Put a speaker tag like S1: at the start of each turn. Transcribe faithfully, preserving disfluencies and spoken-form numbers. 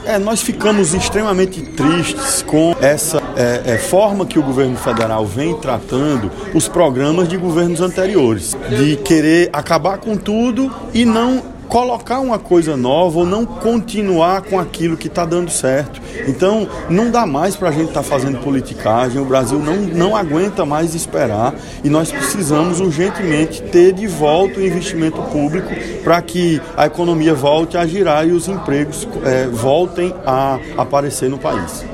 S1: É, nós ficamos extremamente tristes com essa é, é, forma que o governo federal vem tratando os programas de governos anteriores, de querer acabar com tudo e não colocar uma coisa nova ou não continuar com aquilo que está dando certo. Então, não dá mais para a gente estar tá fazendo politicagem, o Brasil não, não aguenta mais esperar e nós precisamos urgentemente ter de volta o investimento público para que a economia volte a girar e os empregos é, voltem a aparecer no país.